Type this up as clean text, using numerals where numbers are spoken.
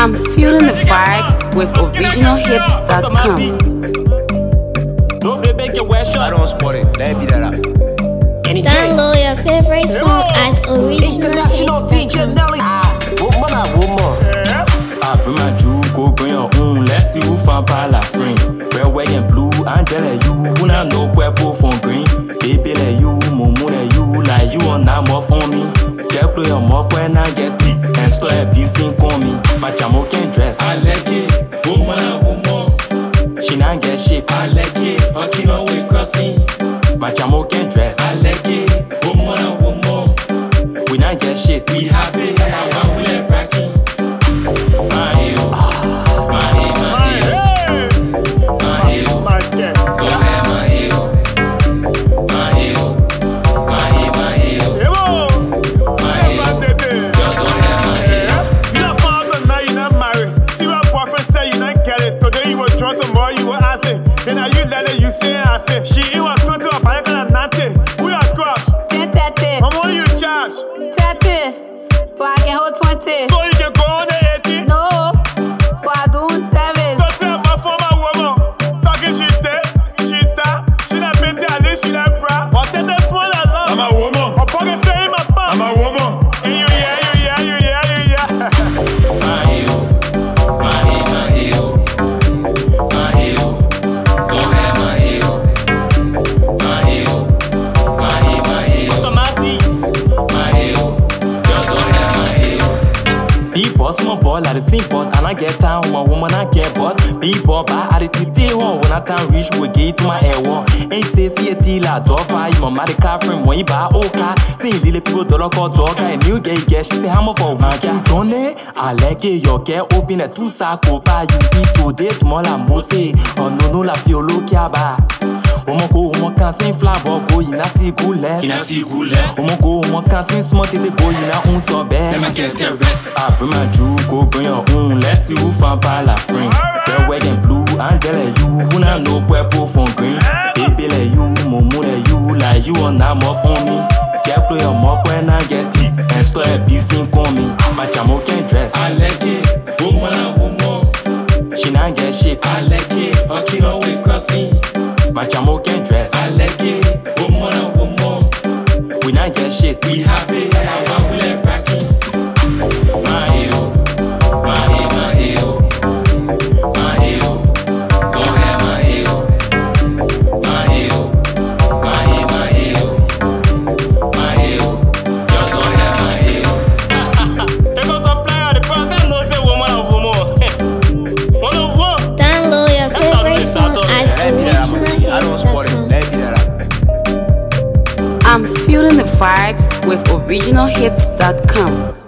I'm feeling the vibes with originalhits.com. I don't spot it, let me that out. Download your favorite song at International DJ originalhits.com. Nelly. I bring my jewel, go bring your own. Let's see who found by la friend. Red, white, and blue, Angela, you. Who not know purple from green. Baby, like you, mumu, like you. Like you on that muff on me. Just play your muff when I get deep. And start abusing on me. My jamo can dress. I like it. Woman. She not get shit. I like it. Hucking away cross me. My jamo can dress. I like it. Woman. We not get shit. We have it. I will let bracket. She was going to a bike and Nante. We are cross. 10-30. How much you charge? 30. So I can hold 20. So you can go on the 80? No. But I do service. So tell my former woman. Talking she not petty, at least she not bra. But take the small along. I'm a woman. I'm pocket fame, my pop. I'm a woman. And you yeah. Small boy like the same pot, and I get down with my woman, I get bought. People buy attitude, they want when I time reach, we get to my air wall. Ain't say, see a deal, I do fight, my mother car friend when you buy okay. See, little people don't call dog, and you get, she say, how much for my children? I like it, your get open at 2 sacco, buy you eat today, tomorrow, I'm mostly, oh no, la fiolo, kiaba. Omo can sing fly but go in a see good left. Omo can sing smart to the boy in a own so bad. I bring my jewel, go bring your own. Let's see who found by la friend. Red, white, and blue, Angela, you. Who not know purple from green. Baby, like you, mumu, like you. Like you on that muff on me. Just play your muff when I get deep. And start abusing on me. My jamo can dress. I like it. Woman. She not get shit. I like it. Hucking away cross me. My jamo can dress. I like it. Woman. We not get shit. We have it. I will let bracket. Download your favorite song at I don't spot it, originalhits.com. let me that out. I'm feeling the vibes with originalhits.com.